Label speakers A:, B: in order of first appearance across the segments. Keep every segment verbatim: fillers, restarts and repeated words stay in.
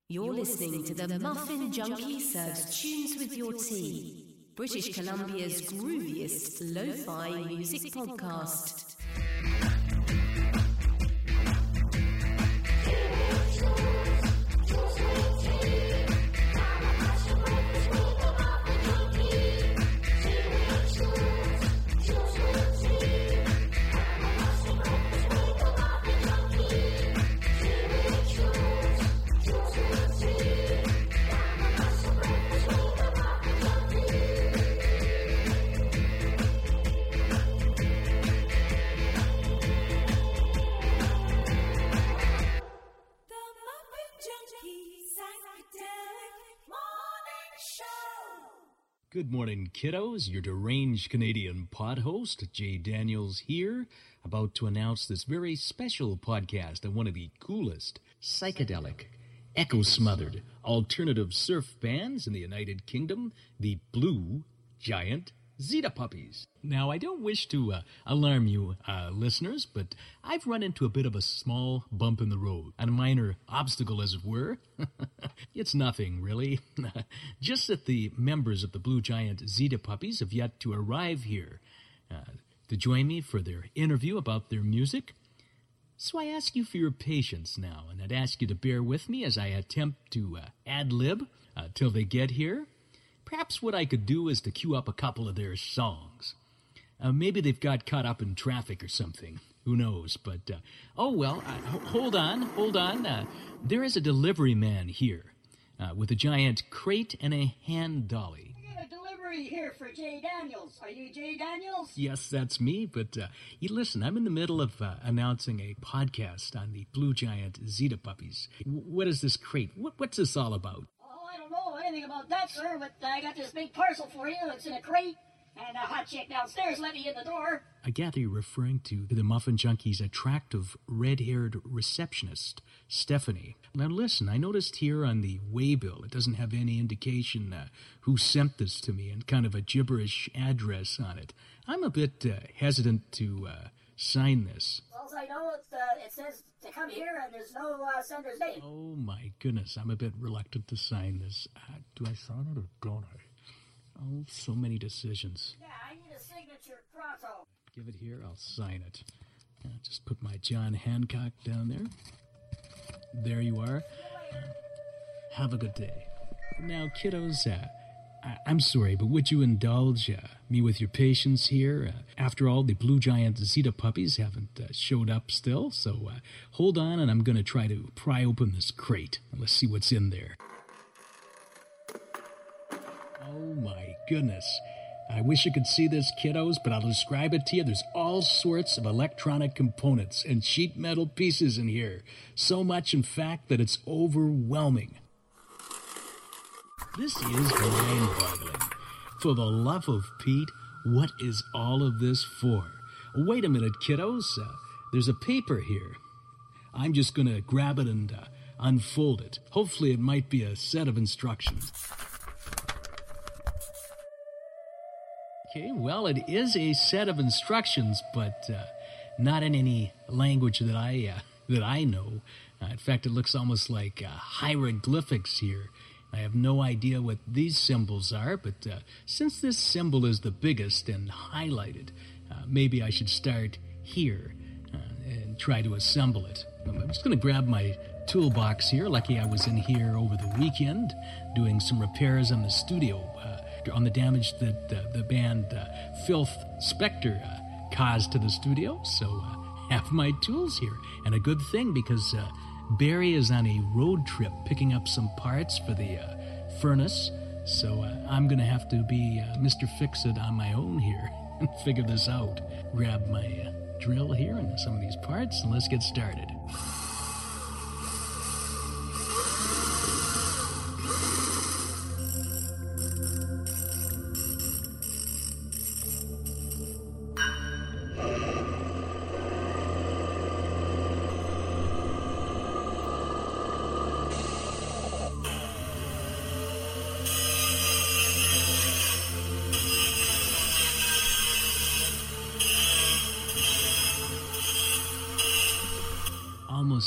A: You're listening to the Muffin Junkie Serves Tunes with Your Tea, British Columbia's grooviest lo-fi music podcast.
B: Good morning, kiddos. Your deranged Canadian pod host, Jay Daniels here, about to announce this very special podcast on one of the coolest, psychedelic, echo-smothered, alternative surf bands in the United Kingdom, the Blue Giant Zeta Puppies. Now, I don't wish to uh, alarm you, uh, listeners, but I've run into a bit of a small bump in the road, a minor obstacle, as it were. It's nothing, really. Just that the members of the Blue Giant Zeta Puppies have yet to arrive here uh, to join me for their interview about their music. So I ask you for your patience now, and I'd ask you to bear with me as I attempt to uh, ad-lib uh, till they get here. Perhaps what I could do is to cue up a couple of their songs. Uh, maybe they've got caught up in traffic or something. Who knows? But, uh, oh, well, uh, hold on, hold on. Uh, there is a delivery man here uh, with a giant crate and a hand dolly.
C: I got a delivery here for Jay Daniels. Are you Jay Daniels?
B: Yes, that's me. But, uh, you listen, I'm in the middle of uh, announcing a podcast on the Blue Giant Zeta Puppies. W- what is this crate? What, what's this all about?
C: I don't know anything about that, sir, but I got this big parcel for you. It's in a crate, and a hot chick downstairs let me in the door.
B: I gather you're referring to the Muffin Junkie's attractive, red-haired receptionist, Stephanie. Now listen, I noticed here on the waybill it doesn't have any indication uh, who sent this to me and kind of a gibberish address on it. I'm a bit uh, hesitant to uh, sign this.
C: All I know, it's, uh, it says to come here, and there's no uh, sender's name.
B: Oh my goodness, I'm a bit reluctant to sign this. Uh, do I sign it or don't I? Oh, so many decisions.
C: Yeah, I need a signature pronto.
B: Give it here, I'll sign it. Uh, just put my John Hancock down there. There you are. Uh, have a good day. Now, kiddos, uh, I- I'm sorry, but would you indulge uh, me with your patience here? Uh, after all, the Blue Giant Zeta Puppies haven't uh, showed up still, so uh, hold on, and I'm going to try to pry open this crate. Let's see what's in there. Oh, my goodness. I wish you could see this, kiddos, but I'll describe it to you. There's all sorts of electronic components and sheet metal pieces in here. So much, in fact, that it's overwhelming. This is mind-boggling. For the love of Pete, what is all of this for? Wait a minute, kiddos. Uh, there's a paper here. I'm just going to grab it and uh, unfold it. Hopefully it might be a set of instructions. Okay, well, it is a set of instructions, but uh, not in any language that I uh, that I know. Uh, in fact, it looks almost like uh, hieroglyphics here. I have no idea what these symbols are, but uh, since this symbol is the biggest and highlighted, uh, maybe I should start here uh, and try to assemble it. I'm just going to grab my toolbox here. Lucky I was in here over the weekend doing some repairs on the studio, uh, on the damage that uh, the band uh, Filth Spectre uh, caused to the studio. So uh, have my tools here. And a good thing, because uh, Barry is on a road trip picking up some parts for the uh, furnace. So uh, I'm going to have to be uh, Mister Fix-It on my own here and figure this out. Grab my uh, drill here and some of these parts, and let's get started.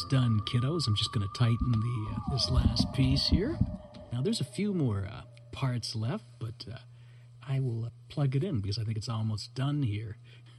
B: done, kiddos. I'm just going to tighten the uh, this last piece here. Now, there's a few more uh, parts left, but uh, I will uh, plug it in because I think it's almost done here.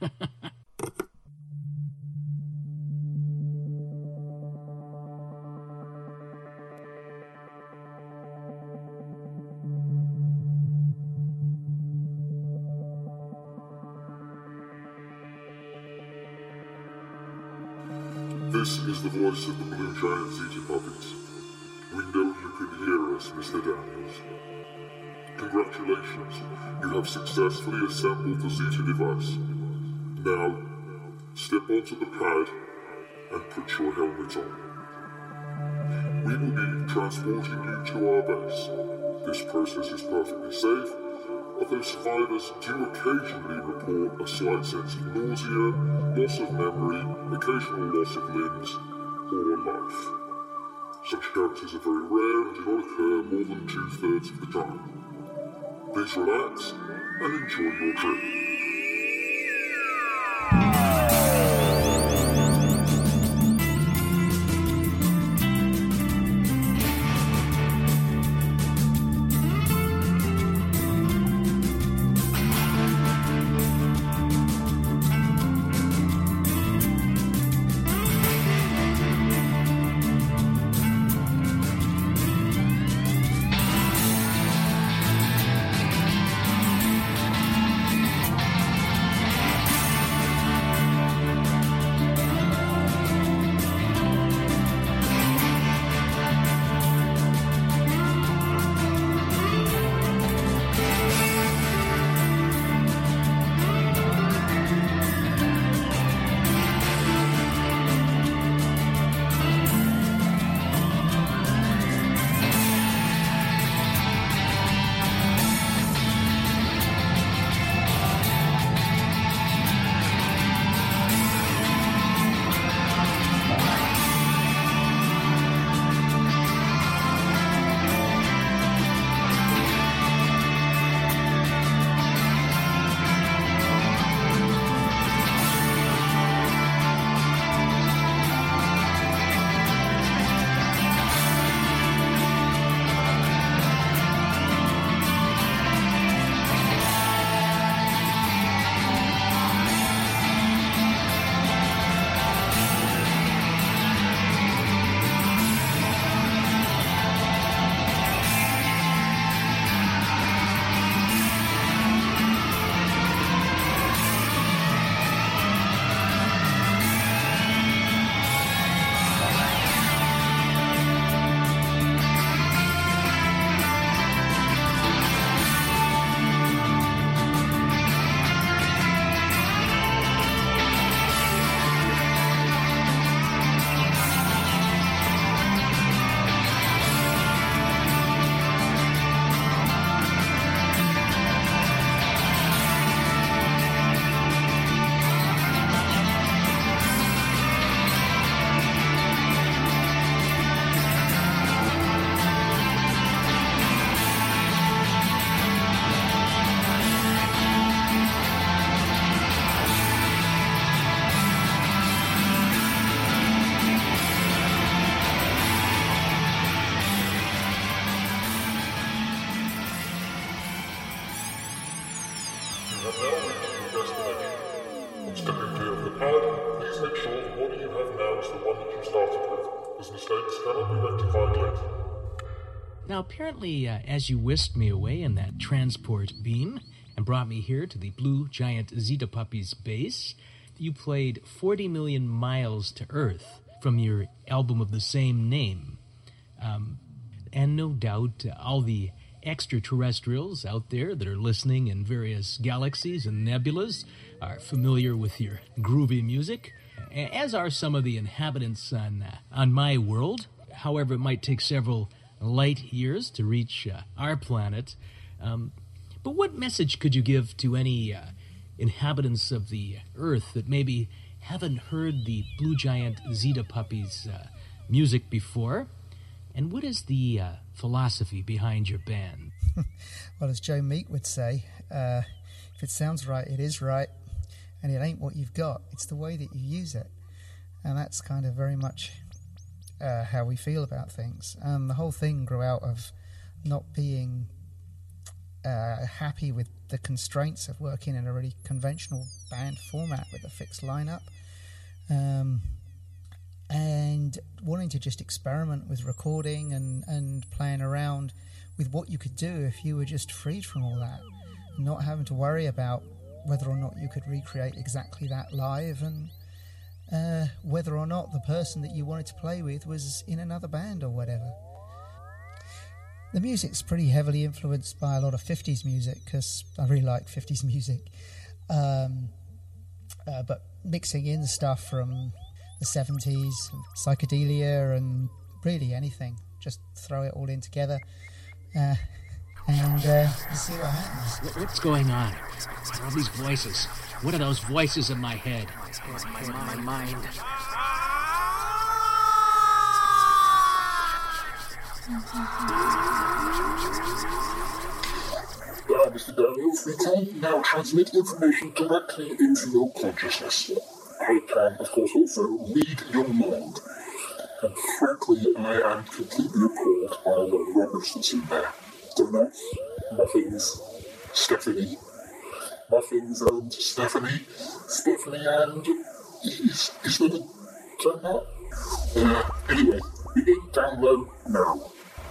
D: This is the voice of the Blue Giant Zeta Puppies. We know you can hear us, Mister Daniels. Congratulations, you have successfully assembled the Zeta device. Now, step onto the pad and put your helmet on. We will be transporting you to our base. This process is perfectly safe, although survivors do occasionally report a slight sense of nausea, loss of memory, occasional loss of limbs, or life. Such characters are very rare and do not occur more than two-thirds of the time. Please relax and enjoy your trip.
B: Now, apparently, uh, as you whisked me away in that transport beam and brought me here to the Blue Giant Zeta Puppies base, you played forty million Miles to Earth from your album of the same name. Um, and no doubt, uh, all the extraterrestrials out there that are listening in various galaxies and nebulas are familiar with your groovy music, as are some of the inhabitants on, uh, on my world. However, it might take several light years to reach uh, our planet. Um, but what message could you give to any uh, inhabitants of the Earth that maybe haven't heard the Blue Giant Zeta Puppies uh, music before? And what is the uh, philosophy behind your band?
E: Well, as Joe Meek would say, uh, if it sounds right, it is right, and it ain't what you've got, it's the way that you use it. And that's kind of very much uh, how we feel about things. And the whole thing grew out of not being uh, happy with the constraints of working in a really conventional band format with a fixed lineup, um, and wanting to just experiment with recording and, and playing around with what you could do if you were just freed from all that, not having to worry about whether or not you could recreate exactly that live, and uh, whether or not the person that you wanted to play with was in another band or whatever. The music's pretty heavily influenced by a lot of fifties music, because I really like fifties music, um, uh, but mixing in stuff from the seventies, psychedelia, and really anything, just throw it all in together. Uh, and uh, see what happens.
B: What's going on? What are all these voices? What are those voices in my head? In my mind.
D: Uh, Mister Daniels, we can now transmit information directly into your consciousness. I can, of course, also read your mind. And frankly, I am completely appalled by the rubbish that's in there. Donuts, muffins, Stephanie. Muffins and Stephanie. Stephanie and... Is, is there a donut? Uh, anyway, begin down low now.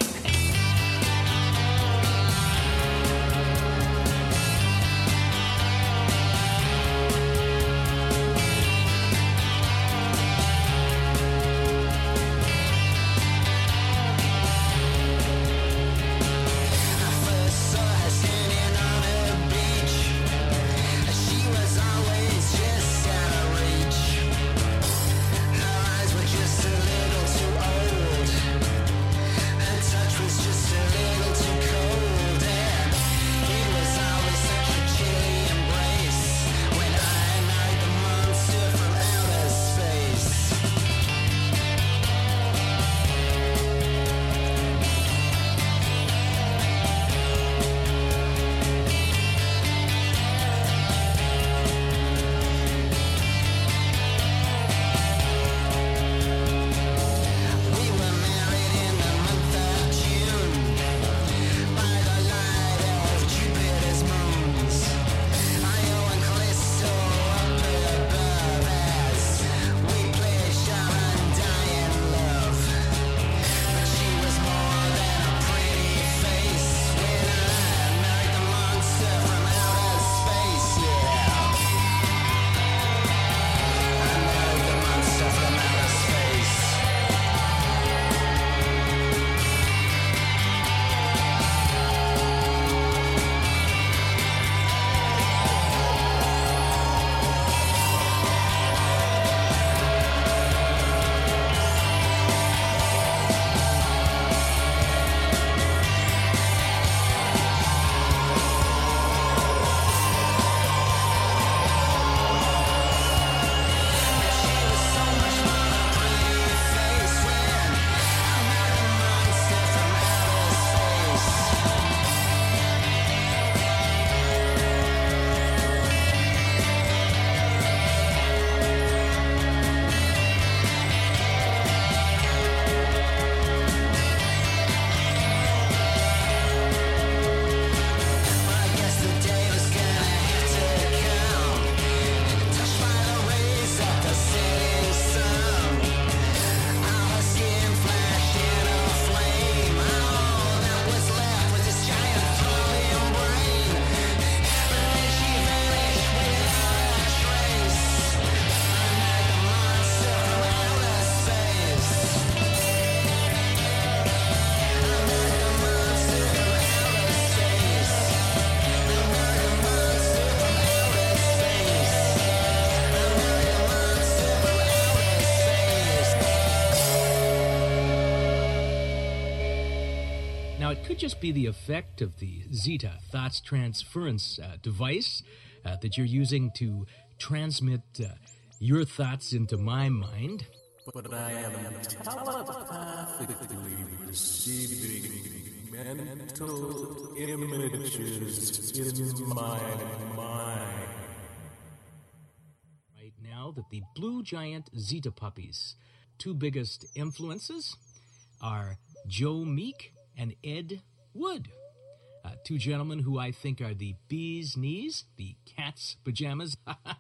B: Now, it could just be the effect of the Zeta thoughts transference uh, device uh, that you're using to transmit uh, your thoughts into my mind.
F: But I am telepathically receiving mental images in my mind.
B: Right now that the blue giant Zeta puppies two biggest influences are Joe Meek and Ed Wood. Uh, two gentlemen who I think are the bee's knees, the cat's pajamas.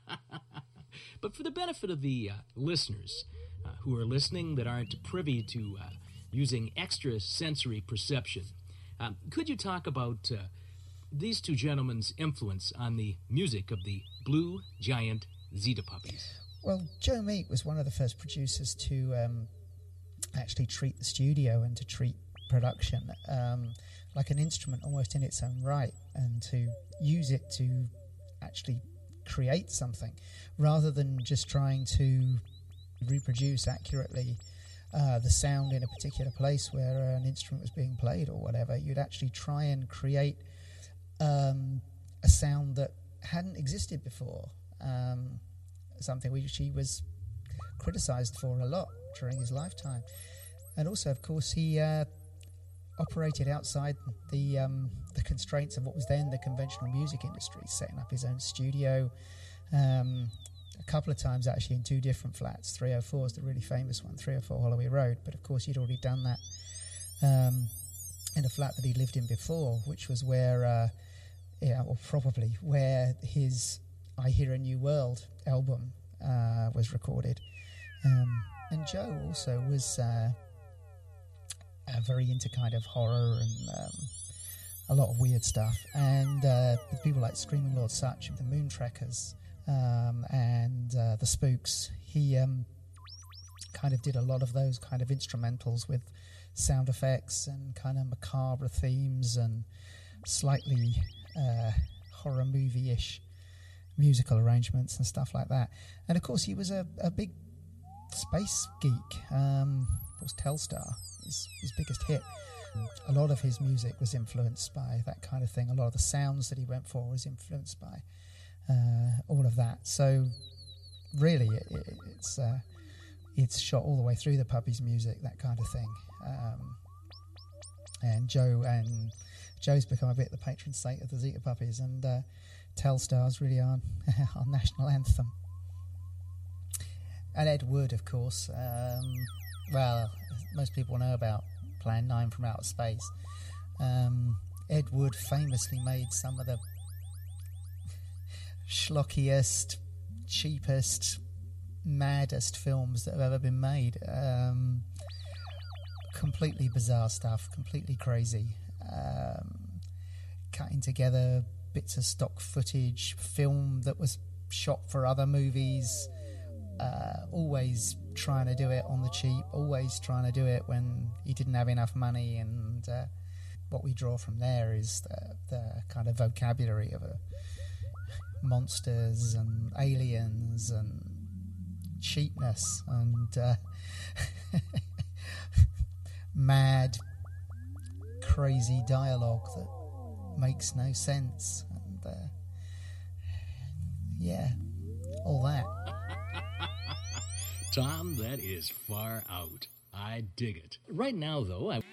B: But for the benefit of the uh, listeners uh, who are listening that aren't privy to uh, using extra sensory perception, um, could you talk about uh, these two gentlemen's influence on the music of the Blue Giant Zeta Puppies?
E: Well, Joe Meek was one of the first producers to um, actually treat the studio and to treat production um, like an instrument almost in its own right, and to use it to actually create something rather than just trying to reproduce accurately uh, the sound in a particular place where an instrument was being played or whatever. You'd actually try and create um, a sound that hadn't existed before, um, something which he was criticised for a lot during his lifetime. And also, of course, he uh, operated outside the um, the constraints of what was then the conventional music industry, setting up his own studio um, a couple of times, actually, in two different flats. three oh four is the really famous one, three oh four Holloway Road, but of course he'd already done that um, in a flat that he lived in before, which was where, uh, yeah, or probably where his I Hear a New World album uh, was recorded. Um, and Joe also was uh, uh, very into kind of horror and um, a lot of weird stuff. And uh, with people like Screaming Lord Sutch and the Moontrekkers um, and uh, the Spooks, he um, kind of did a lot of those kind of instrumentals with sound effects and kind of macabre themes and slightly uh, horror movie-ish musical arrangements and stuff like that. And of course he was a, a big space geek. Um, of course Telstar, his, his biggest hit. A lot of his music was influenced by that kind of thing. A lot of the sounds that he went for was influenced by uh, all of that. So really it, it, it's uh, it's shot all the way through the Puppies music, that kind of thing. Um, and Joe and Joe's become a bit the patron saint of the Zeta Puppies, and uh, Telstar's really our, our national anthem. And Ed Wood, of course. Um, well, most people know about Plan nine from Outer Space. Um, Ed Wood famously made some of the schlockiest, cheapest, maddest films that have ever been made. Um, completely bizarre stuff, completely crazy. Um, cutting together bits of stock footage, film that was shot for other movies, uh, always trying to do it on the cheap, always trying to do it when he didn't have enough money. And uh, what we draw from there is the, the kind of vocabulary of uh, monsters and aliens and cheapness and uh, mad, crazy dialogue that makes no sense, and uh, yeah, all that.
B: Tom, that is far out. I dig it. Right now, though, I...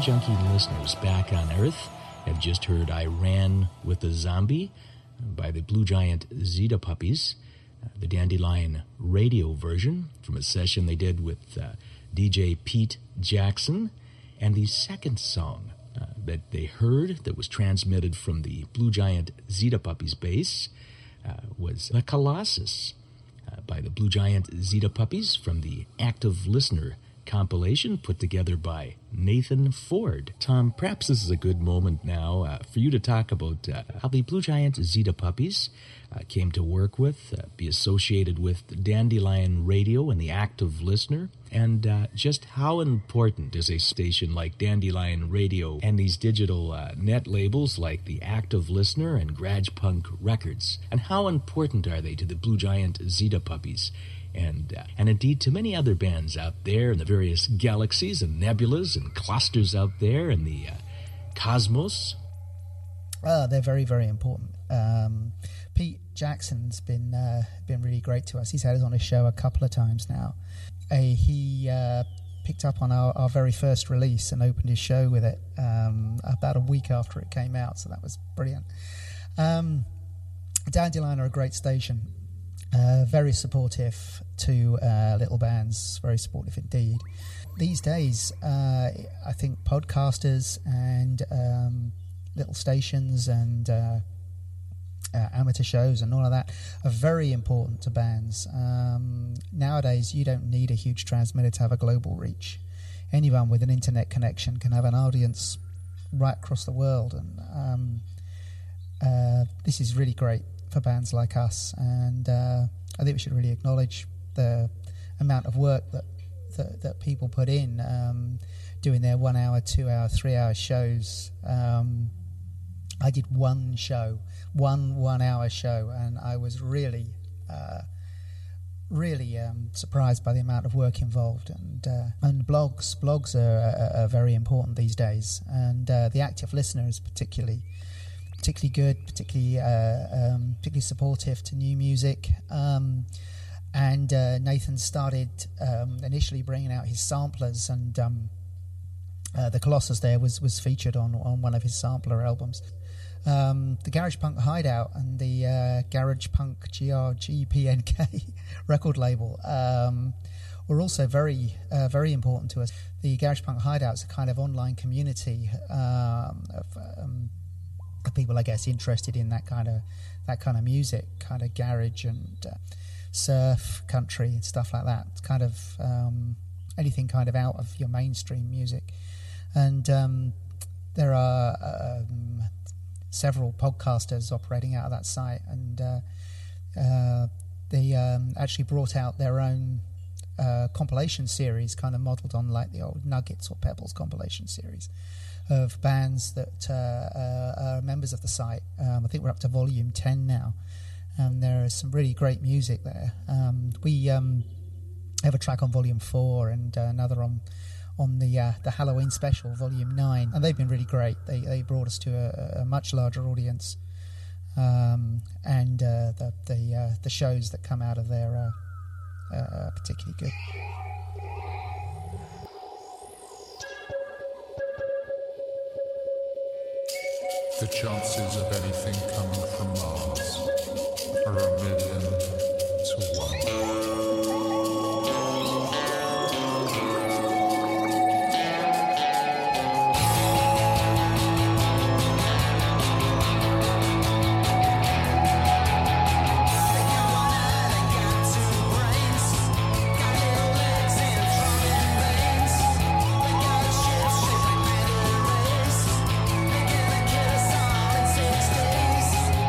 B: Junkie listeners back on Earth have just heard I Ran with the Zombie by the Blue Giant Zeta Puppies, uh, the Dandelion radio version from a session they did with uh, D J Pete Jackson. And the second song uh, that they heard that was transmitted from the Blue Giant Zeta Puppies bass uh, was The Colossus uh, by the Blue Giant Zeta Puppies from the Active Listener compilation put together by Nathan Ford. Tom, perhaps this is a good moment now uh, for you to talk about uh, how the Blue Giant Zeta Puppies uh, came to work with, uh, be associated with Dandelion Radio and the Active Listener, and uh, just how important is a station like Dandelion Radio and these digital uh, net labels like the Active Listener and Garage Punk Records, and how important are they to the Blue Giant Zeta Puppies? And, uh, and indeed to many other bands out there in the various galaxies and nebulas and clusters out there in the uh, cosmos.
E: Uh, they're very, very important. Um, Pete Jackson's been uh, been really great to us. He's had us on his show a couple of times now. Uh, he uh, picked up on our, our very first release and opened his show with it um, about a week after it came out, so that was brilliant. Um, Dandelion are a great station. Uh, very supportive to uh, little bands, very supportive indeed. These days, uh, I think podcasters and um, little stations and uh, uh, amateur shows and all of that are very important to bands. Um, nowadays, you don't need a huge transmitter to have a global reach. Anyone with an internet connection can have an audience right across the world, and um, uh, this is really great for bands like us, and uh, I think we should really acknowledge the amount of work that that, that people put in um, doing their one hour, two hour, three hour shows. Um, I did one show, one one hour show, and I was really, uh, really um, surprised by the amount of work involved. And uh, and blogs, blogs are, are, are very important these days, and uh, the active listener is particularly. particularly good, particularly uh, um, particularly supportive to new music. Um, and uh, Nathan started um, initially bringing out his samplers, and um, uh, the Colossus there was, was featured on, on one of his sampler albums. Um, the Garage Punk Hideout and the uh, Garage Punk G R G P N K record label um, were also very, uh, very important to us. The Garage Punk Hideout is a kind of online community um, of um, people, I guess, interested in that kind of that kind of music, kind of garage and uh, surf, country, and stuff like that. It's kind of um, anything kind of out of your mainstream music. And um, there are um, several podcasters operating out of that site, and uh, uh, they um, actually brought out their own uh, compilation series, kind of modelled on like the old Nuggets or Pebbles compilation series, of bands that uh, uh, are members of the site. Um, I think we're up to volume ten now, and there is some really great music there. Um, we um, have a track on volume four and uh, another on on the uh, the Halloween special, volume nine, and they've been really great. They they brought us to a, a much larger audience, um, and uh, the the uh, the shows that come out of there are uh, particularly good.
G: The chances of anything coming from Mars are a million to one.
H: Sixties.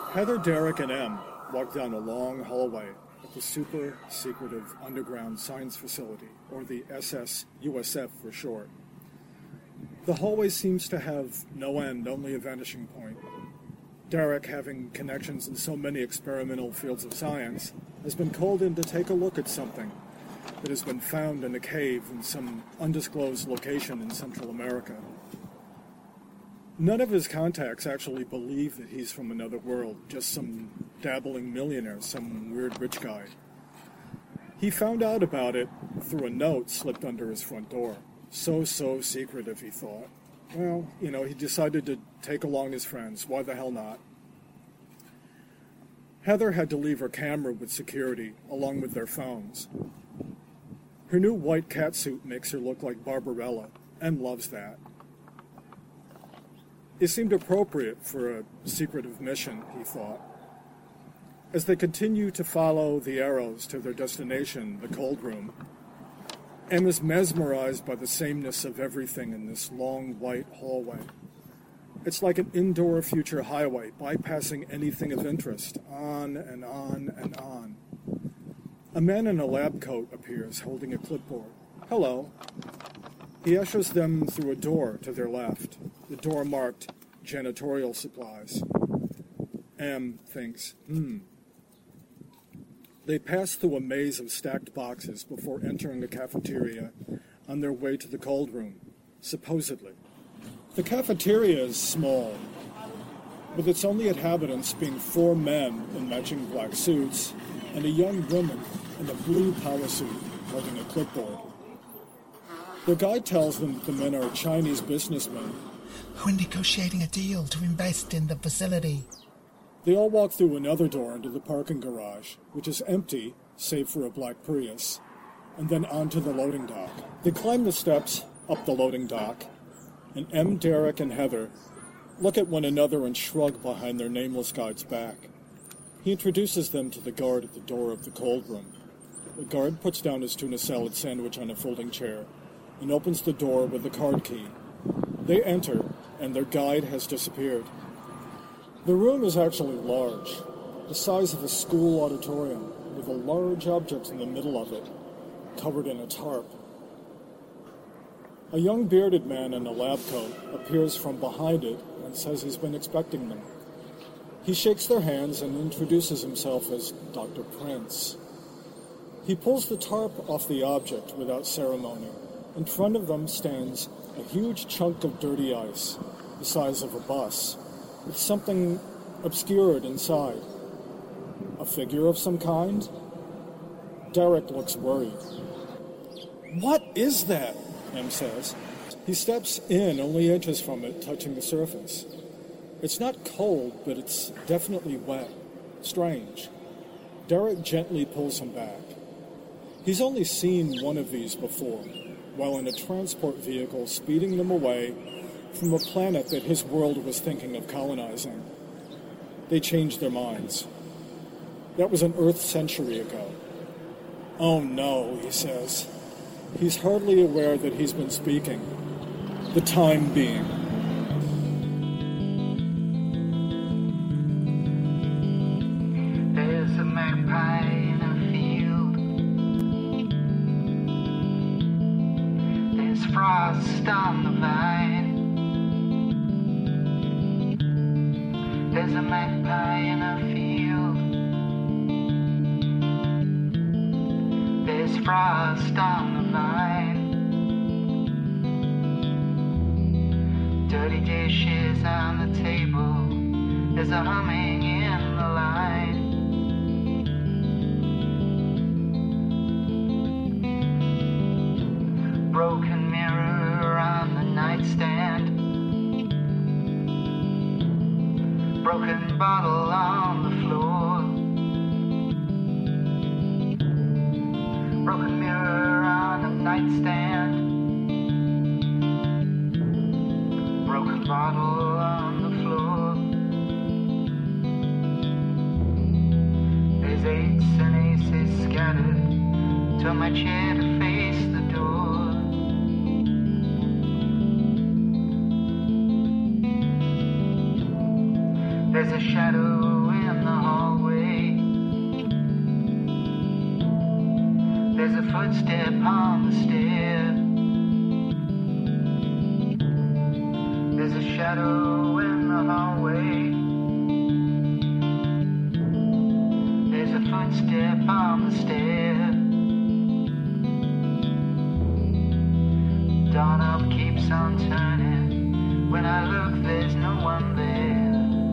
H: Heather, Derek, and Em walk down a long hallway at the super secretive underground science facility, or the S S U S F for short. The hallway seems to have no end, only a vanishing point. Derek, having connections in so many experimental fields of science, has been called in to take a look at something that has been found in a cave in some undisclosed location in Central America. None of his contacts actually believe that he's from another world, just some dabbling millionaire, some weird rich guy. He found out about it through a note slipped under his front door. So, so secretive, he thought. Well, you know, he decided to take along his friends. Why the hell not? Heather had to leave her camera with security, along with their phones. Her new white catsuit makes her look like Barbarella, and loves that. It seemed appropriate for a secretive mission, he thought. As they continue to follow the arrows to their destination, the cold room, Em is mesmerized by the sameness of everything in this long white hallway. It's like an indoor future highway, bypassing anything of interest, on and on and on. A man in a lab coat appears, holding a clipboard. Hello. He ushers them through a door to their left, the door marked janitorial supplies. Em thinks, hmm. They pass through a maze of stacked boxes before entering the cafeteria on their way to the cold room, supposedly. The cafeteria is small, with its only inhabitants being four men in matching black suits and a young woman in a blue power suit holding a clipboard. Their guide tells them that the men are Chinese businessmen
E: who are negotiating a deal to invest in the facility.
H: They all walk through another door into the parking garage, which is empty, save for a black Prius, and then onto the loading dock. They climb the steps up the loading dock, and Em, Derek, and Heather look at one another and shrug behind their nameless guide's back. He introduces them to the guard at the door of the cold room. The guard puts down his tuna salad sandwich on a folding chair and opens the door with a card key. They enter, and their guide has disappeared. The room is actually large, the size of a school auditorium, with a large object in the middle of it, covered in a tarp. A young bearded man in a lab coat appears from behind it and says he's been expecting them. He shakes their hands and introduces himself as Doctor Prince. He pulls the tarp off the object without ceremony. In front of them stands a huge chunk of dirty ice, the size of a bus, with something obscured inside. A figure of some kind? Derek looks worried. What is that? Em says. He steps in only inches from it, touching the surface. It's not cold, but it's definitely wet. Strange. Derek gently pulls him back. He's only seen one of these before, while in a transport vehicle speeding them away from a planet that his world was thinking of colonizing. They changed their minds. That was an Earth century ago. Oh no, he says. He's hardly aware that he's been speaking. The time being.
I: There's a magpie in a field. There's frost on the vine. There's a magpie in a field. There's frost on the vine. Dirty dishes on the table. There's a humming in the line. Broken mirror on the nightstand. Broken bottle on the floor. Broken mirror on the nightstand. Broken bottle on the floor. There's eights and aces scattered. Turn my chair to face the door. There's a shadow in in the hallway. There's a footstep on the stair. There's a shadow in the hallway. There's a footstep on the stair. Dawn up keeps on turning. When I look, there's no one there.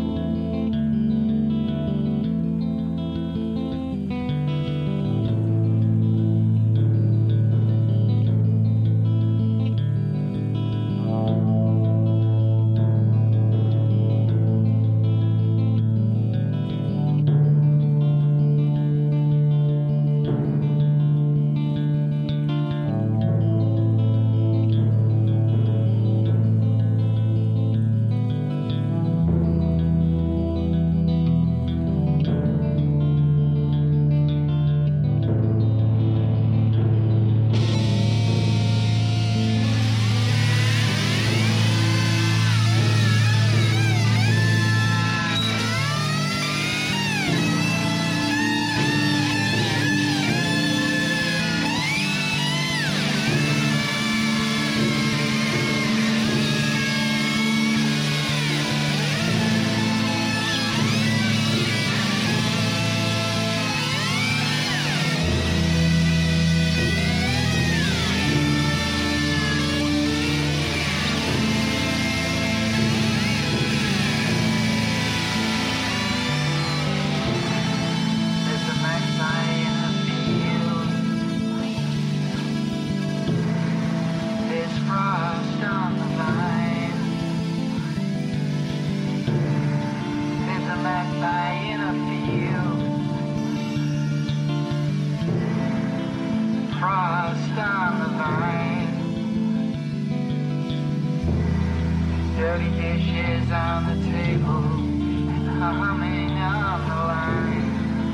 I: Dirty dishes on the table and humming on the line.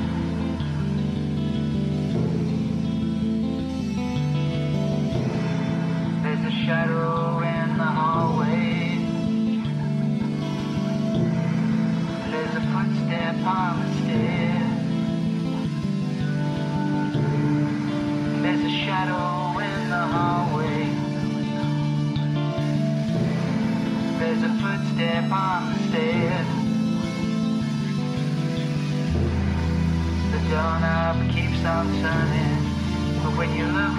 I: There's a shadow in the hallway. There's a footstep on the stairs. There's a shadow in the hallway. There's a footstep on the stairs. The doorknob keeps on turning, but when you look,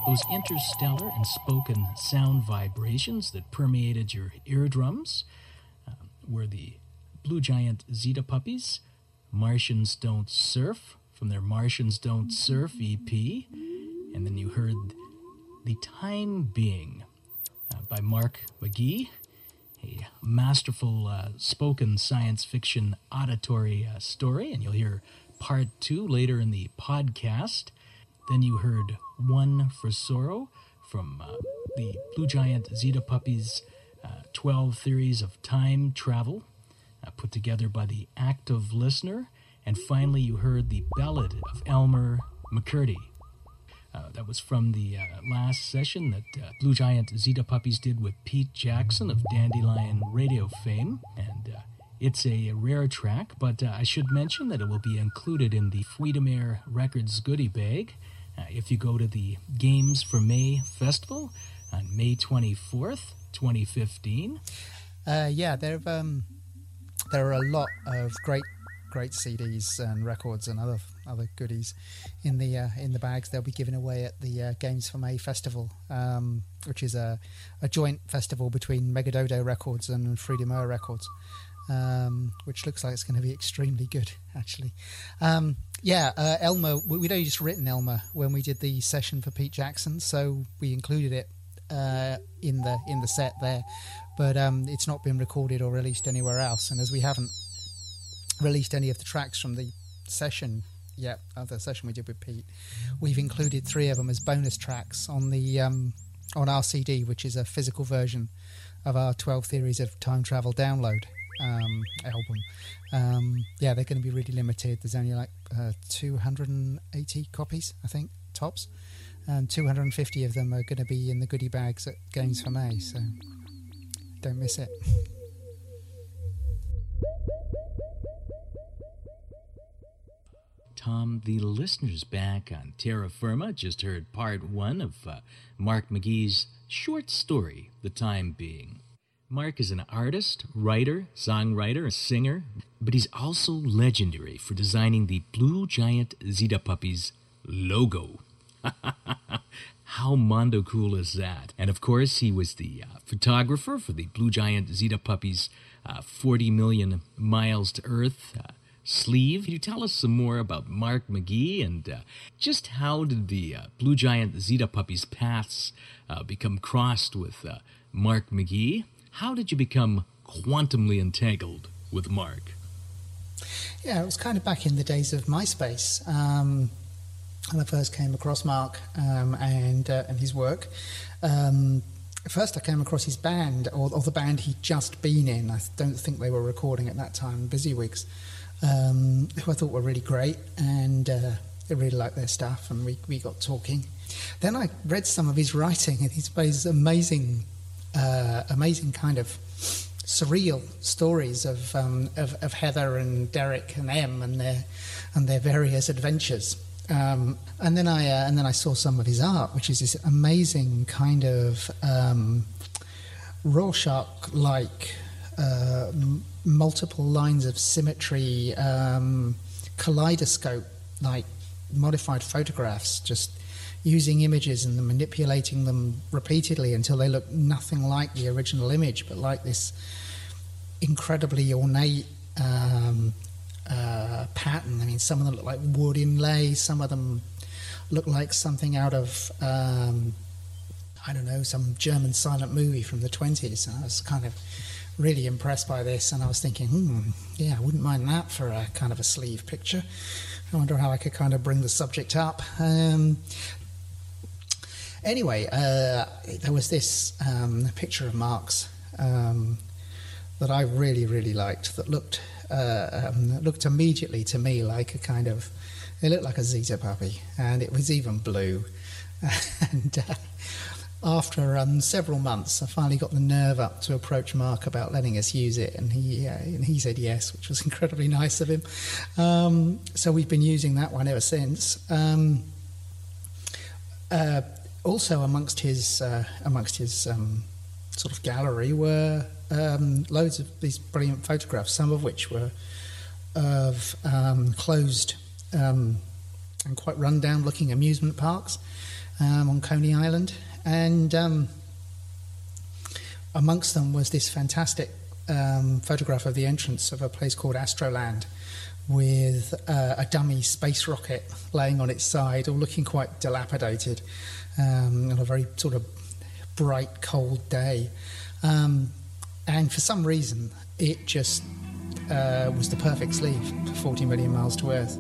B: those interstellar and spoken sound vibrations that permeated your eardrums uh, were the Blue Giant Zeta Puppies, Martians Don't Surf, from their Martians Don't Surf E P. And then you heard The Time Being uh, by Mark McGee, a masterful uh, spoken science fiction auditory uh, story, and you'll hear part two later in the podcast. Then you heard One for Sorrow from uh, the Blue Giant Zeta Puppies' uh, twelve Theories of Time Travel, uh, put together by the Active Listener. And finally, you heard the Ballad of Elmer McCurdy. Uh, that was from the uh, last session that uh, Blue Giant Zeta Puppies did with Pete Jackson of Dandelion Radio fame. And uh, it's a rare track, but uh, I should mention that it will be included in the Freedomare Records goodie bag uh, if you go to the Games for May Festival on May twenty-fourth, twenty fifteen.
E: Uh, yeah, there um, there are a lot of great great C Ds and records and other other goodies in the uh, in the bags they'll be giving away at the uh, Games for May Festival, um, which is a, a joint festival between Megadodo Records and Freedomare Records, um, which looks like it's going to be extremely good, actually. Um, yeah, uh, Elmer, we'd only just written Elmer when we did the session for Pete Jackson, so we included it uh, in the in the set there, but um, it's not been recorded or released anywhere else, and as we haven't released any of the tracks from the session yet, uh, the session we did with Pete, we've included three of them as bonus tracks on the um, on our C D, which is a physical version of our twelve Theories of Time Travel download um, album. Um, yeah, they're going to be really limited. There's only like uh, two hundred eighty copies, I think, tops, and two hundred fifty of them are going to be in the goodie bags at Games for May, so don't miss it.
B: Tom, the listeners back on Terra Firma just heard part one of uh, Mark McGee's short story, The Time Being. Mark is an artist, writer, songwriter, singer, but he's also legendary for designing the Blue Giant Zeta Puppies logo. How mondo cool is that? And of course, he was the uh, photographer for the Blue Giant Zeta Puppies' uh, forty million Miles to Earth uh, sleeve. Can you tell us some more about Mark McGee and uh, just how did the uh, Blue Giant Zeta Puppies paths uh, become crossed with uh, Mark McGee? How did you become quantumly entangled with Mark?
E: Yeah, it was kind of back in the days of MySpace. Um, when I first came across Mark um, and uh, and his work. Um, first I came across his band, or, or the band he'd just been in. I don't think they were recording at that time, Busywigs. Um, who I thought were really great, and uh, I really liked their stuff, and we, we got talking. Then I read some of his writing, and he's these amazing, uh, amazing kind of surreal stories of, um, of of Heather and Derek and Em and their and their various adventures. Um, and then I uh, and then I saw some of his art, which is this amazing kind of um, Rorschach-like. Uh, m- multiple lines of symmetry, um, kaleidoscope, like modified photographs, just using images and then manipulating them repeatedly until they look nothing like the original image, but like this incredibly ornate um, uh, pattern. I mean, some of them look like wood inlay, some of them look like something out of, um, I don't know, some German silent movie from the twenties. And I was kind of really impressed by this, and I was thinking, hmm, yeah, I wouldn't mind that for a kind of a sleeve picture. I wonder how I could kind of bring the subject up. Um, anyway, uh, there was this um, picture of Mark's um, that I really, really liked, that looked uh, um, looked immediately to me like a kind of, it looked like a Zeta puppy, and it was even blue. and uh, After um, several months, I finally got the nerve up to approach Mark about letting us use it, and he uh, and he said yes, which was incredibly nice of him. Um, so we've been using that one ever since. Um, uh, also, amongst his uh, amongst his um, sort of gallery were um, loads of these brilliant photographs, some of which were of um, closed um, and quite run-down looking amusement parks. um, on Coney Island. And um, amongst them was this fantastic um, photograph of the entrance of a place called Astroland, with uh, a dummy space rocket laying on its side, all looking quite dilapidated um, on a very sort of bright, cold day. Um, and for some reason, it just uh, was the perfect sleeve for forty million miles to Earth.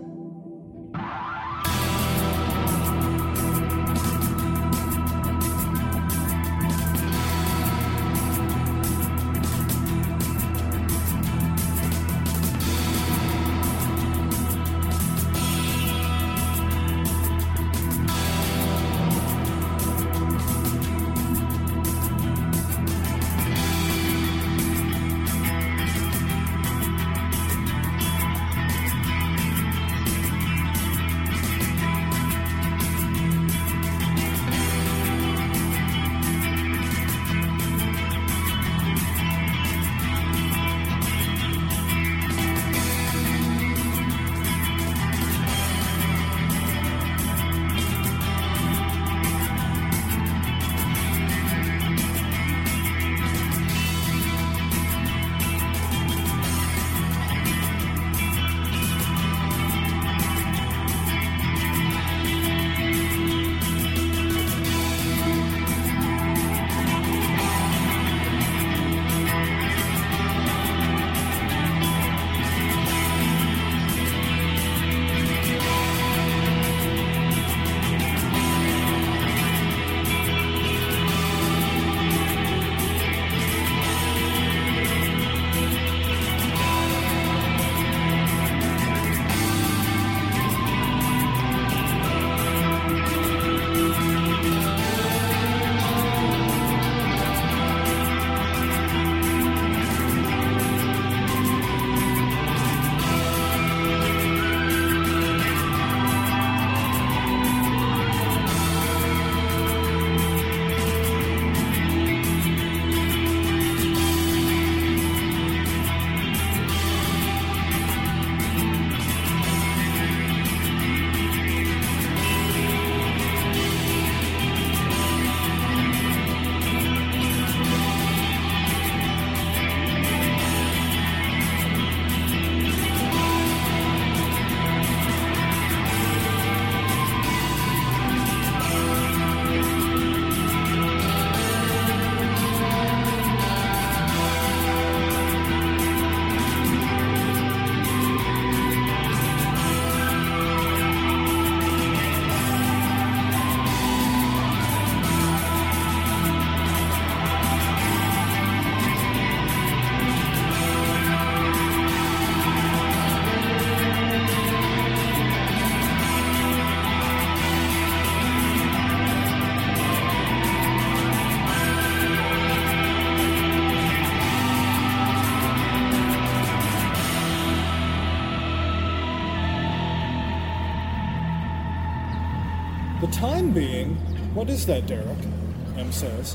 H: The time being, what is that, Derek? M says.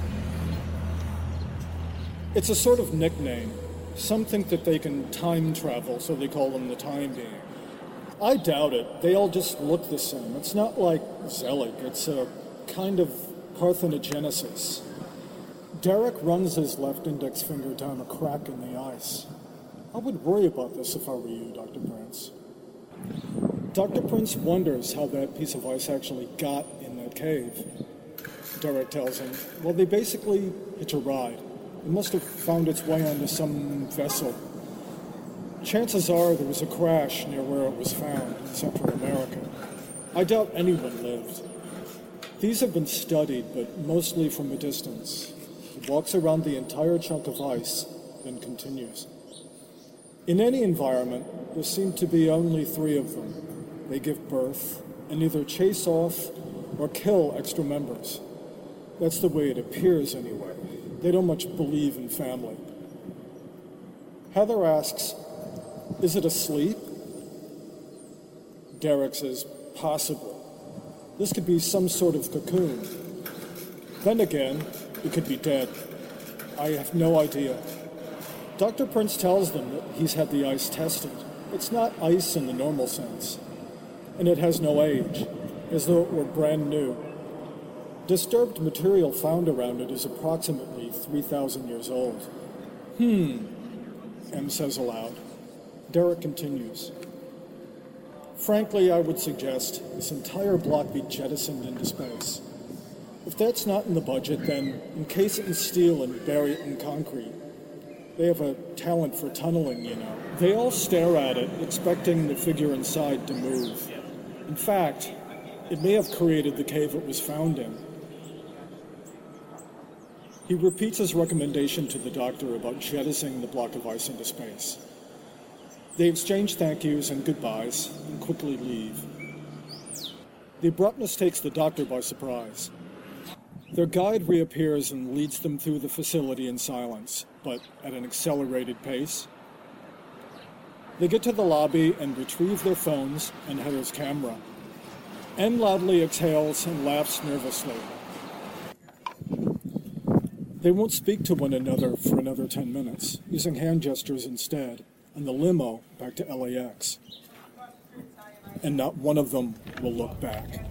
H: It's a sort of nickname. Some think that they can time travel, so they call them the time being. I doubt it. They all just look the same. It's not like Zelig. It's a kind of parthenogenesis. Derek runs his left index finger down a crack in the ice. I would worry about this if I were you, Doctor Prince. Doctor Prince wonders how that piece of ice actually got in that cave. Derek tells him, well, they basically hitch a ride. It must have found its way onto some vessel. Chances are there was a crash near where it was found in Central America. I doubt anyone lived. These have been studied, but mostly from a distance. It walks around the entire chunk of ice, then continues. In any environment, there seem to be only three of them. They give birth and either chase off or kill extra members. That's the way it appears anyway. They don't much believe in family. Heather asks, is it asleep? Derek says, possibly. This could be some sort of cocoon. Then again, it could be dead. I have no idea. Doctor Prince tells them that he's had the ice tested. It's not ice in the normal sense. And it has no age, as though it were brand new. Disturbed material found around it is approximately three thousand years old. Hmm, M says aloud. Derek continues. Frankly, I would suggest this entire block be jettisoned into space. If that's not in the budget, then encase it in steel and bury it in concrete. They have a talent for tunneling, you know. They all stare at it, expecting the figure inside to move. In fact, it may have created the cave it was found in. He repeats his recommendation to the doctor about jettisoning the block of ice into space. They exchange thank yous and goodbyes and quickly leave. The abruptness takes the doctor by surprise. Their guide reappears and leads them through the facility in silence, but at an accelerated pace. They get to the lobby and retrieve their phones and Heather's camera. N loudly exhales and laughs nervously. They won't speak to one another for another ten minutes, using hand gestures instead, and the limo back to L A X. And not one of them will look back.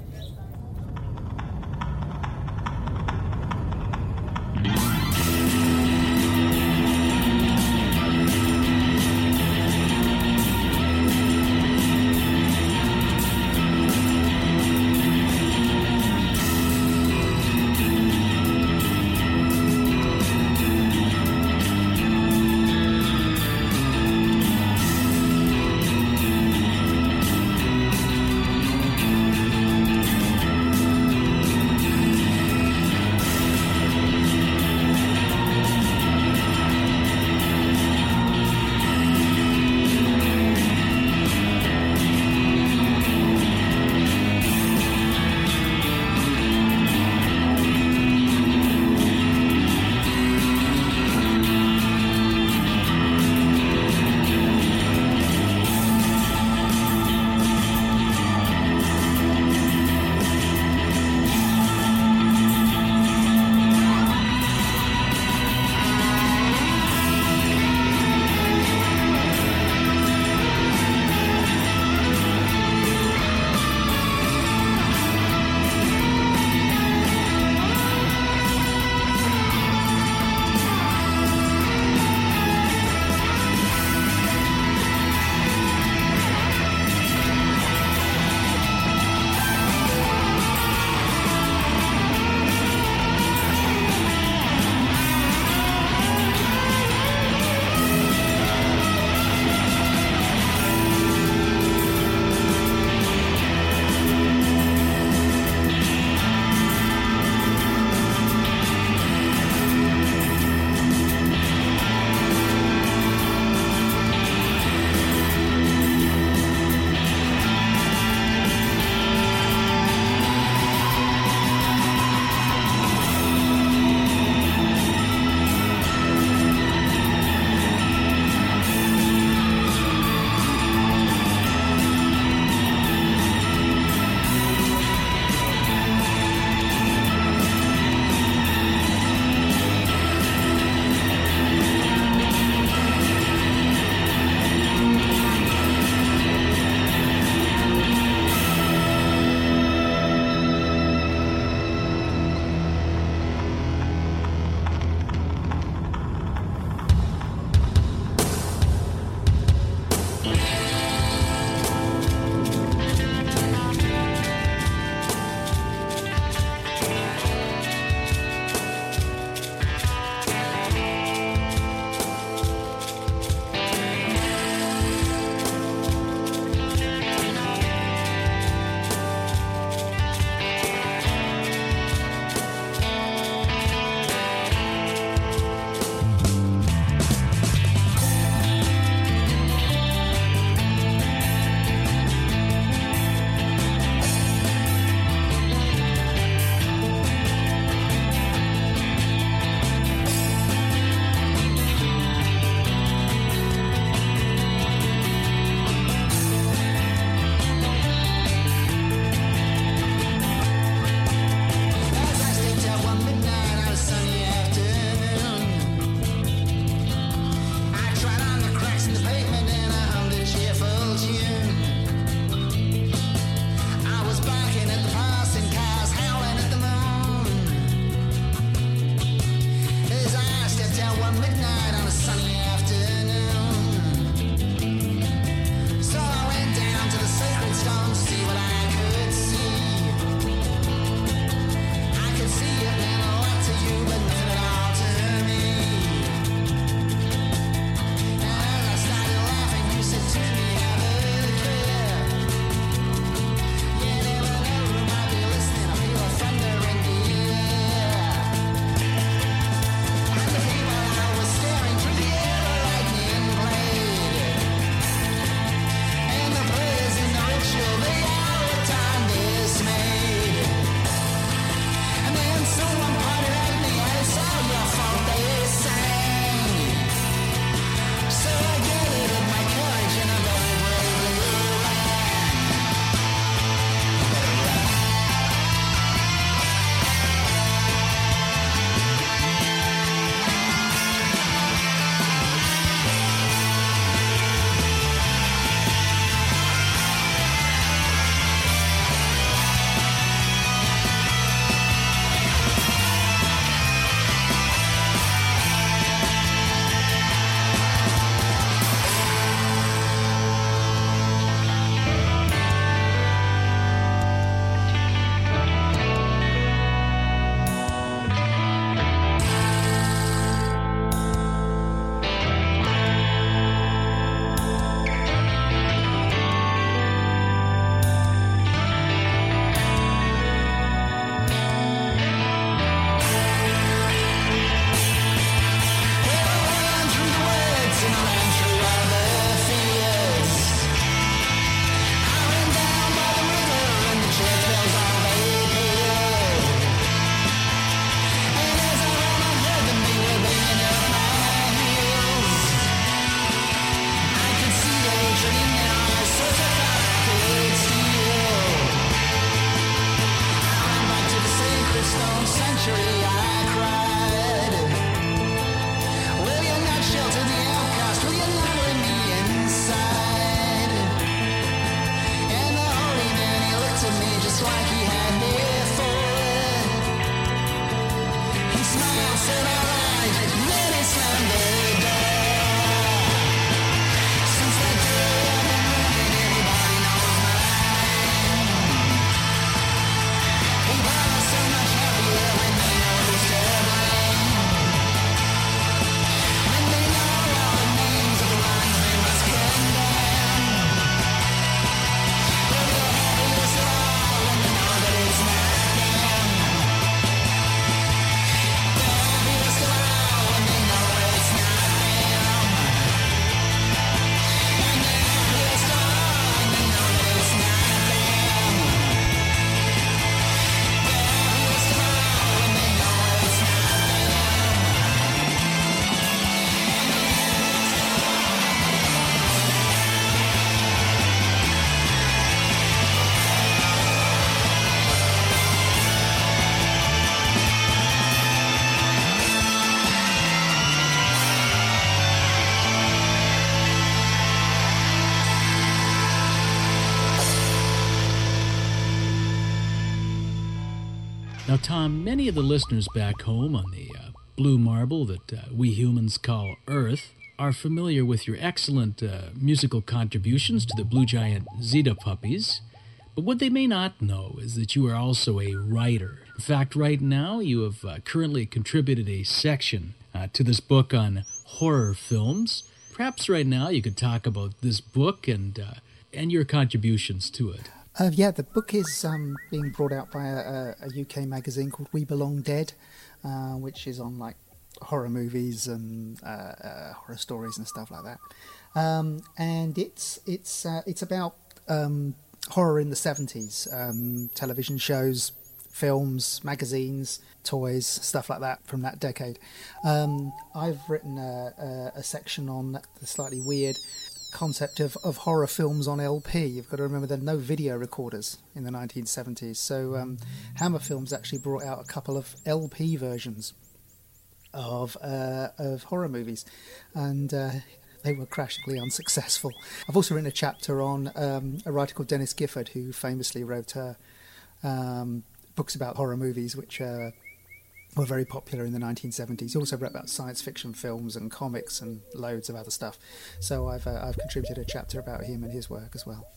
B: Now, Tom, many of the listeners back home on the uh, blue marble that uh, we humans call Earth are familiar with your excellent uh, musical contributions to the Blue Giant Zeta Puppies. But what they may not know is that you are also a writer. In fact, right now you have uh, currently contributed a section uh, to this book on horror films. Perhaps right now you could talk about this book and uh, and your contributions to it.
E: Uh, yeah, the book is um, being brought out by a, a U K magazine called We Belong Dead, uh, which is on like horror movies and uh, uh, horror stories and stuff like that. Um, and it's it's uh, it's about um, horror in the seventies, um, television shows, films, magazines, toys, stuff like that from that decade. Um, I've written a, a, a section on the slightly weird concept of, of horror films on L P. You've got to remember there are no video recorders in the nineteen seventies, so um, Hammer Films actually brought out a couple of L P versions of uh, of horror movies, and uh, they were crashingly unsuccessful. I've also written a chapter on um, a writer called Dennis Gifford, who famously wrote uh, um, books about horror movies, which uh, were very popular in the nineteen seventies. He also wrote about science fiction films and comics and loads of other stuff. So I've uh, I've contributed a chapter about him and his work as well.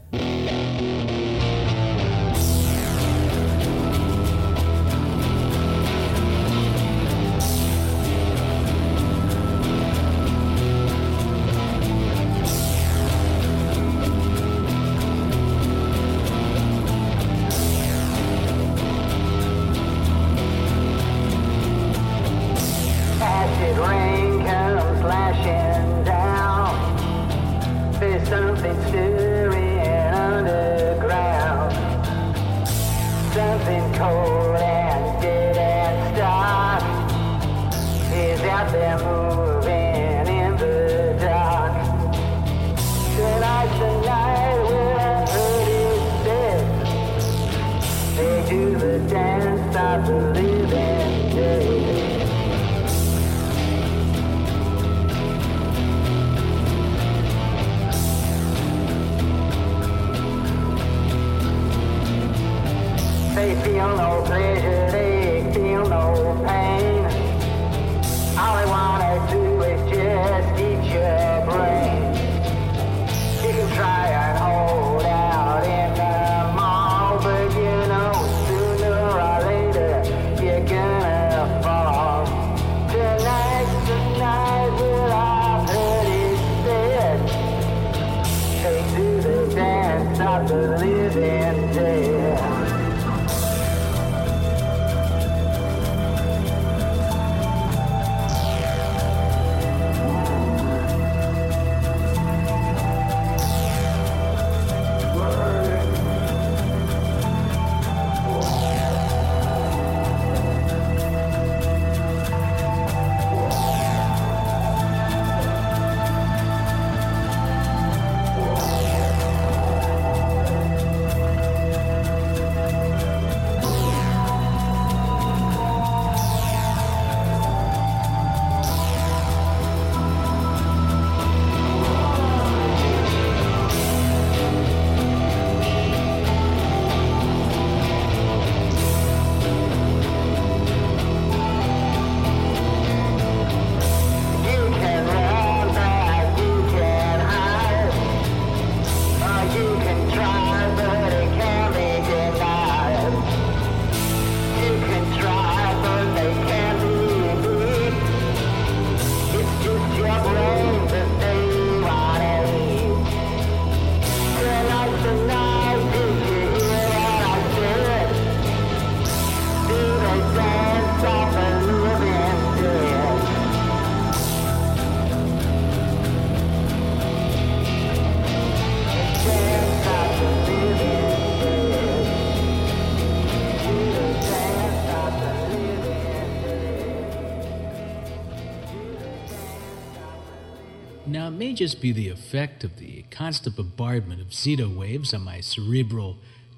B: Now, it may just be the effect of the constant bombardment of zeta waves on my cerebral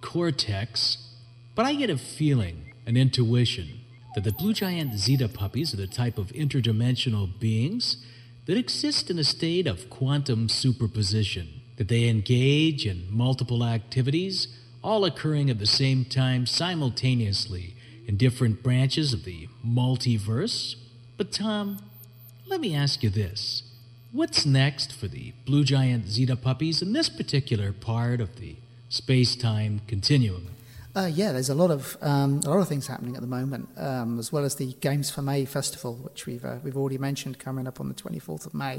B: cortex, but I get a feeling, an intuition, that the Blue Giant Zeta Puppies are the type of interdimensional beings that exist in a state of quantum superposition, that they engage in multiple activities, all occurring at the same time simultaneously in different branches of the multiverse. But Tom, let me ask you this. What's next for the Blue Giant Zeta puppies in this particular part of the space-time continuum?
E: Uh, yeah, there's a lot of um, a lot of things happening at the moment, um, as well as the Games for May festival, which we've uh, we've already mentioned, coming up on the twenty-fourth of May.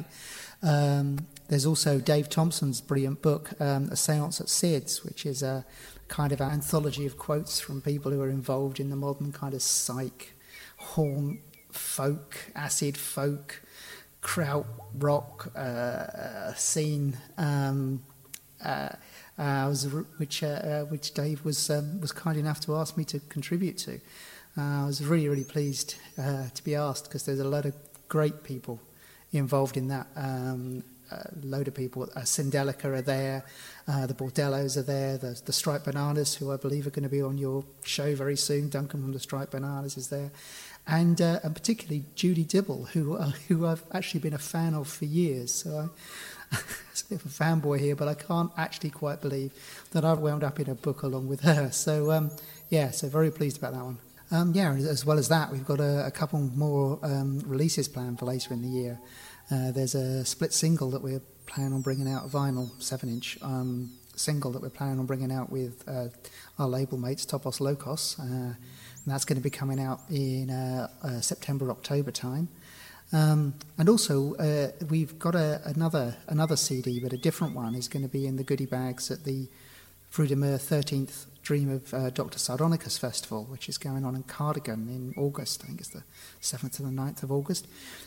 E: Um, there's also Dave Thompson's brilliant book, um, A Seance at Sid's, which is a kind of an anthology of quotes from people who are involved in the modern kind of psych, haunt, folk, acid folk, kraut rock uh, scene. Um, uh, Uh, was, which uh, which Dave was um, was kind enough to ask me to contribute to. Uh, I was really really pleased uh, to be asked, because there's a lot of great people involved in that. Um, a load of people. Uh, Syndelica are there, uh, the Bordellos are there, the, the Striped Bananas, who I believe are going to be on your show very soon. Duncan from the Striped Bananas is there, and uh, and particularly Judy Dibble, who uh, who I've actually been a fan of for years. So I. It's a bit of a fanboy here, but I can't actually quite believe that I've wound up in a book along with her. So, um, yeah, so very pleased about that one. Um, yeah, as well as that, we've got a, a couple more um, releases planned for later in the year. Uh, there's a split single that we're planning on bringing out, a vinyl seven-inch um, single that we're planning on bringing out with uh, our label mates, Topos Locos. Uh, and that's going to be coming out in uh, uh, September, October time. Um, and also, uh, we've got a, another another C D, but a different one is going to be in the goodie bags at the Fruit de Mer thirteenth Dream of uh, Doctor Sardonicus Festival, which is going on in Cardigan in August. I think it's the seventh to the ninth of August.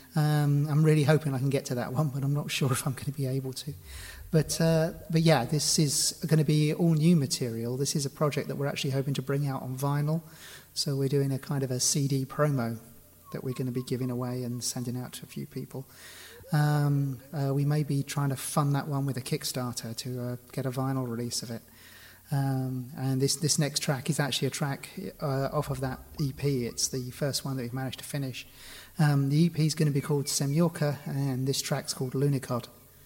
E: Um, I'm really hoping I can get to that one, but I'm not sure if I'm going to be able to. But uh, but yeah, this is going to be all new material. This is a project that we're actually hoping to bring out on vinyl. So we're doing a kind of a C D promo that we're going to be giving away and sending out to a few people. Um, uh, we may be trying to fund that one with a Kickstarter to uh, get a vinyl release of it. Um, and this, this next track is actually a track uh, off of that E P. It's the first one that we've managed to finish. Um, the E P is going to be called Semyorka, and this track's called Lunicod.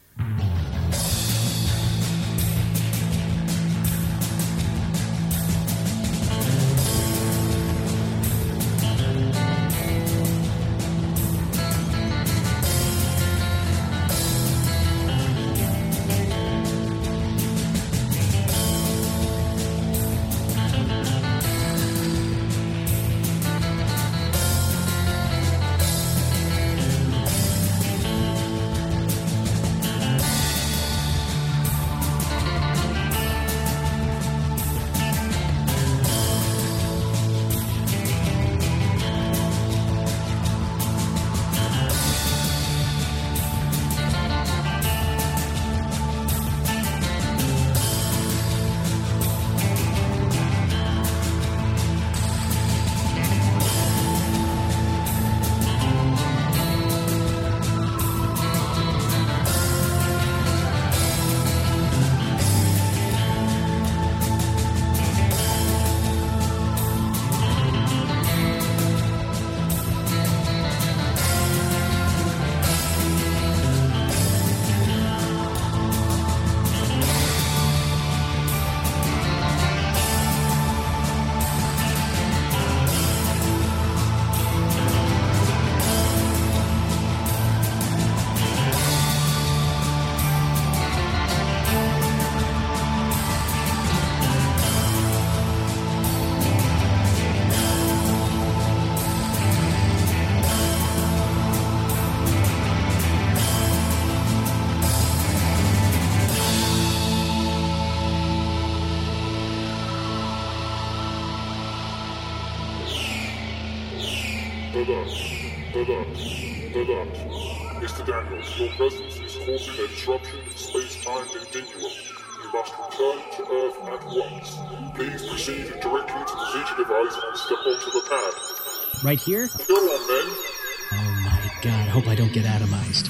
D: Mister Daniels, your presence is causing a disruption in space-time continuum. You must return to Earth at once. Please proceed directly to the Zeta device and step onto the pad.
B: Right here?
D: Go on, then.
B: Oh my god, I hope I don't get atomized.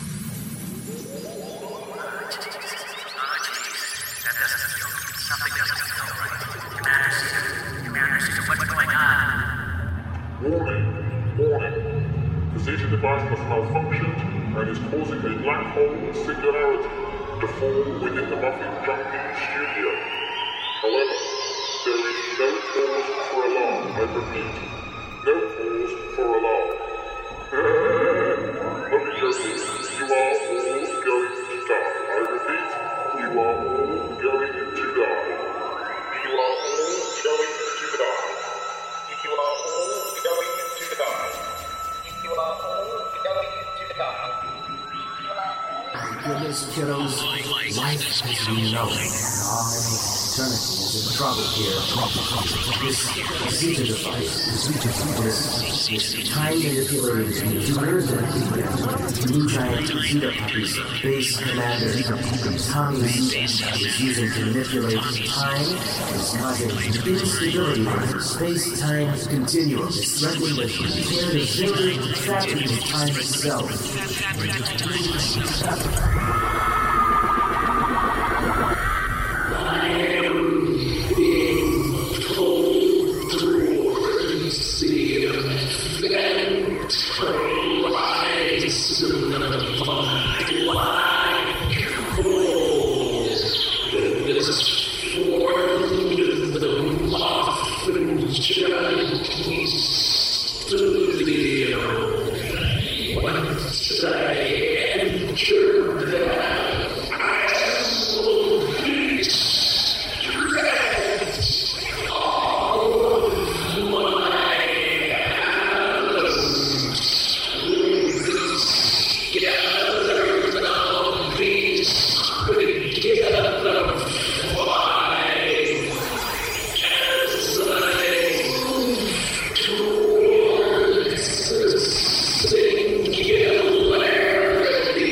D: Warning, warning. The Zeta device has malfunctioned and is causing a black hole of singularity to fall within the Muffin Junkie studio. However, there is no cause for alarm, I repeat. No pause for alarm. Obviously, you are all going to die. I repeat, you are all going to die. You are all going to die. You are all going to die. You are all going to die.
J: Goodness, kiddos, life as we know it, eternity is in trouble here. This Zeta device, this time manipulated computer that Blue Giant Zeta Puppies base commander Tommy is using to manipulate time is causing instability in the space-time continuum. It's threatening with imperative trapped in time itself.
K: I am being pulled towards the ventralized black hole that is formed in the Muffin Junkie studio. Once I entered that, I will be stretched all of my atoms will be scattered. I'll be together flying as I move towards the singularity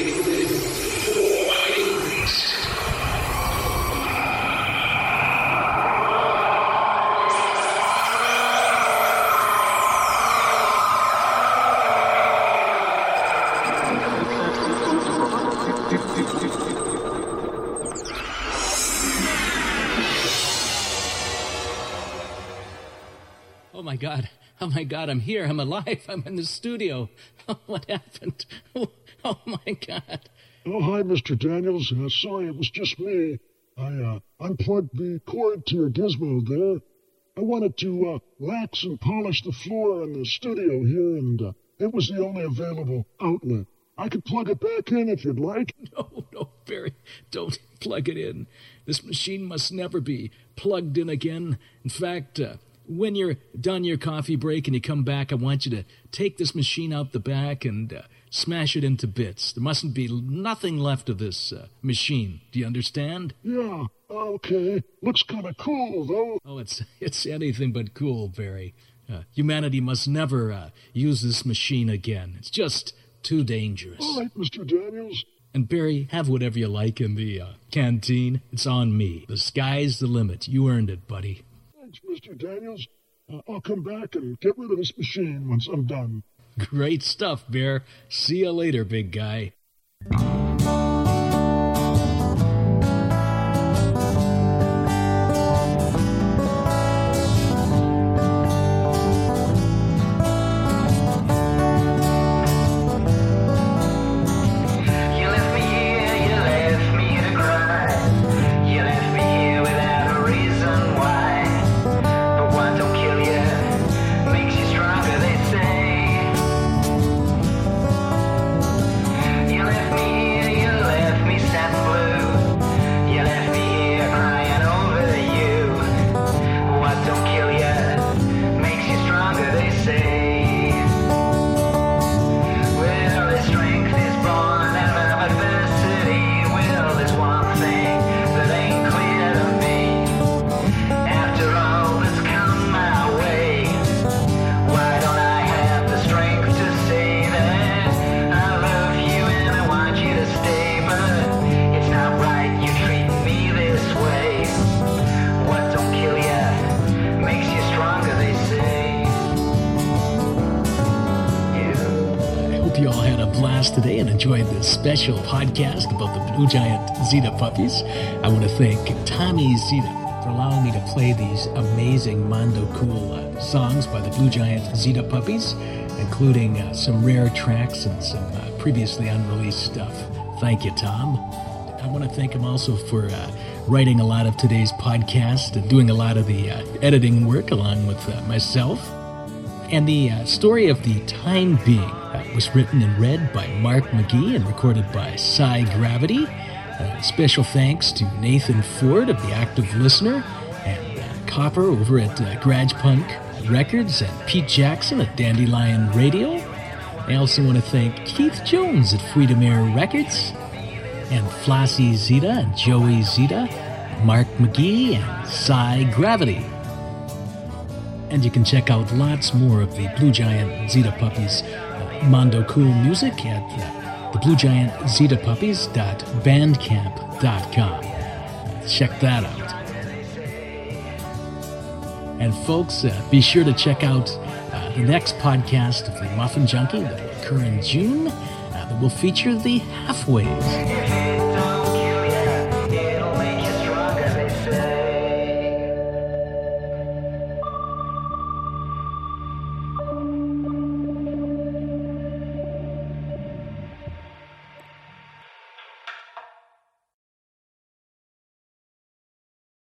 K: point.
B: Oh my God. Oh my God, I'm here. I'm alive. I'm in the studio. Oh, what happened? Oh, oh my God.
L: Oh, hi, Mister Daniels. Uh, sorry, it was just me. I uh, unplugged the cord to your gizmo there. I wanted to uh, wax and polish the floor in the studio here, and uh, it was the only available outlet. I could plug it back in if you'd like.
B: No, no, Barry, don't plug it in. This machine must never be plugged in again. In fact, uh, when you're done your coffee break and you come back, I want you to take this machine out the back and uh, smash it into bits. There mustn't be nothing left of this uh, machine. Do you understand?
L: Yeah, okay. Looks kind of cool, though.
B: Oh, it's it's anything but cool, Barry. Uh, humanity must never uh, use this machine again. It's just too dangerous.
L: All right, Mister Daniels.
B: And Barry, have whatever you like in the uh, canteen. It's on me. The sky's the limit. You earned it, buddy.
L: Thanks, Mister Daniels. Uh, I'll come back and get rid of this machine once I'm done.
B: Great stuff, Bear. See you later, big guy. Today and enjoyed this special podcast about the Blue Giant Zeta Puppies. I want to thank Tommy Zeta for allowing me to play these amazing Mondo Cool uh, songs by the Blue Giant Zeta Puppies, including uh, some rare tracks and some uh, previously unreleased stuff. Thank you, Tom. I want to thank him also for uh, writing a lot of today's podcast and doing a lot of the uh, editing work along with uh, myself. And the uh, story of the time being uh, was written and read by Mark McGee and recorded by Psy Gravity. Uh, special thanks to Nathan Ford of The Active Listener, and uh, Copper over at uh, Garage Punk Records, and Pete Jackson at Dandelion Radio. I also want to thank Keith Jones at Freedom Air Records, and Flossie Zeta and Joey Zeta, Mark McGee, and Psy Gravity. And you can check out lots more of the Blue Giant Zeta Puppies uh, Mondo Cool music at uh, the blue giant zeta puppies dot bandcamp dot com. Uh, check that out. And folks, uh, be sure to check out uh, the next podcast of the Muffin Junkie that will occur in June uh, that will feature the Halfways.